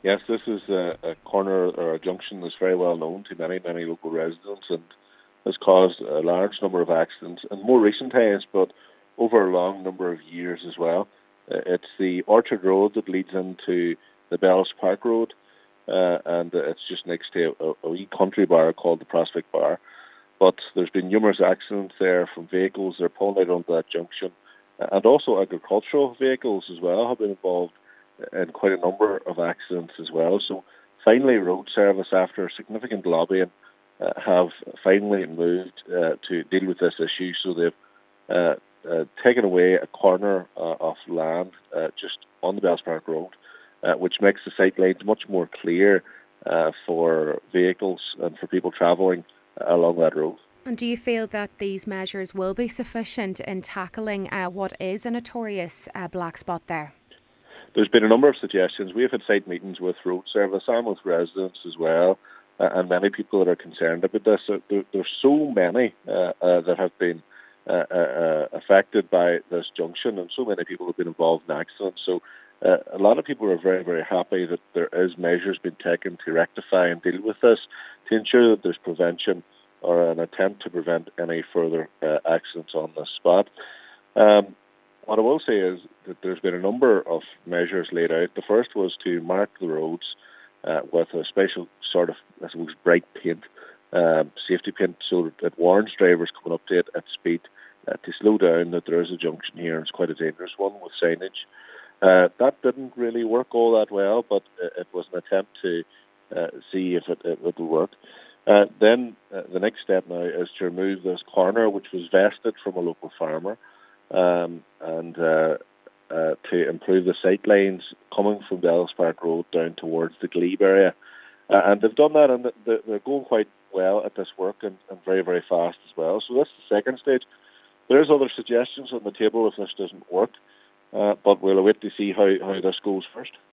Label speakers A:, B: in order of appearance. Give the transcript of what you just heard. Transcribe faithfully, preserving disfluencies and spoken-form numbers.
A: Yes, this is a, a corner or a junction that's very well known to many, many local residents and has caused a large number of accidents in more recent times, but over a long number of years as well. Uh, it's the Orchard Road that leads into the Bells Park Road, uh, and uh, it's just next to a, a wee country bar called the Prospect Bar. But there's been numerous accidents there from vehicles that are pulling out onto that junction, uh, and also agricultural vehicles as well have been involved in quite a number of accidents as well. So finally, Road Service, after significant lobbying, uh, have finally moved uh, to deal with this issue. So they've uh, uh, taken away a corner uh, of land uh, just on the Bells Park Road, uh, which makes the sight lines much more clear uh, for vehicles and for people travelling uh, along that road.
B: And do you feel that these measures will be sufficient in tackling uh, what is a notorious uh, black spot there?
A: There's been a number of suggestions. We've had site meetings with Road Service and with residents as well, uh, and many people that are concerned about this. Uh, there, there's so many uh, uh, that have been uh, uh, affected by this junction, and so many people have been involved in accidents. So uh, a lot of people are very, very happy that there is measures being taken to rectify and deal with this, to ensure that there's prevention or an attempt to prevent any further uh, accidents on this spot. Um, What I will say is that there's been a number of measures laid out. The first was to mark the roads uh, with a special sort of, I suppose, bright paint, um, safety paint, so that it warns drivers coming up to it at speed uh, to slow down, that there is a junction here and it's quite a dangerous one, with signage. Uh, that didn't really work all that well, but it was an attempt to uh, see if it, it would work. Uh, then uh, the next step now is to remove this corner, which was vested from a local farmer. Um, and uh, uh, to improve the sight lines coming from Bells Park Road down towards the Glebe area. Uh, and they've done that, and they're going quite well at this work, and, and very, very fast as well. So that's the second stage. There's other suggestions on the table if this doesn't work, uh, but we'll wait to see how, how this goes first.